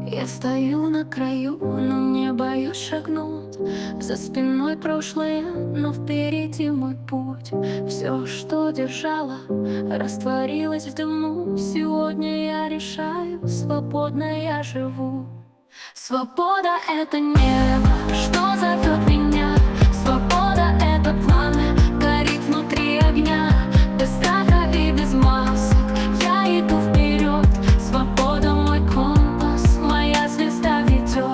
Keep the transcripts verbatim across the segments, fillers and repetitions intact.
Я стою на краю, но не боюсь шагнуть. За спиной прошлое, но впереди мой путь. Все, что держало, растворилось в дыму. Сегодня я решаю, свободно я живу. Свобода — это небо, что зовет меня. Свобода — это пламя, горит внутри огня. Без страха и без масок я иду вперед. Свобода — мой компас, моя звезда ведет.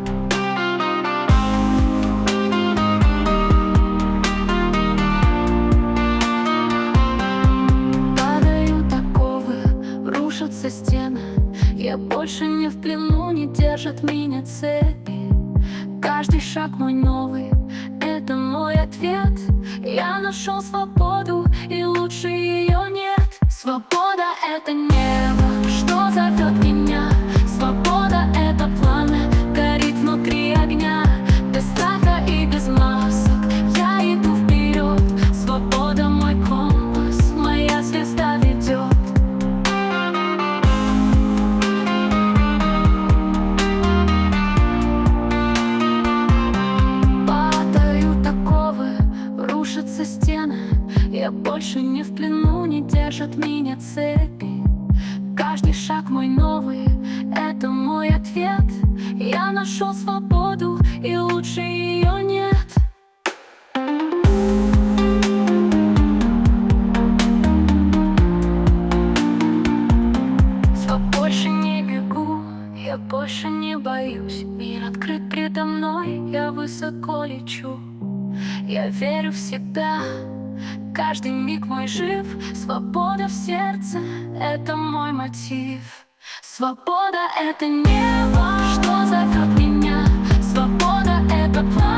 Падают оковы, рушатся стены. Я больше не в плену, не держат меня цепи. Каждый шаг мой новый, это мой ответ. Я нашел свободу, и лучше ее нет. Свобода — это небо, что зовет меня. Свобода — это пламя, горит внутри огня. Без страха и без масок я иду вперед. Свобода — мой компас, моя звезда ведет. Рушатся стены, я больше не в плену, не держат меня цепи. Каждый шаг мой новый, это мой ответ. Я нашел свободу, и лучше ее нет. Я больше не бегу, я больше не боюсь. Мир открыт предо мной, я высоко лечу. Я верю в себя, каждый миг мой жив. Свобода в сердце — это мой мотив. Свобода — это небо, что зовет меня. Свобода — это пламя.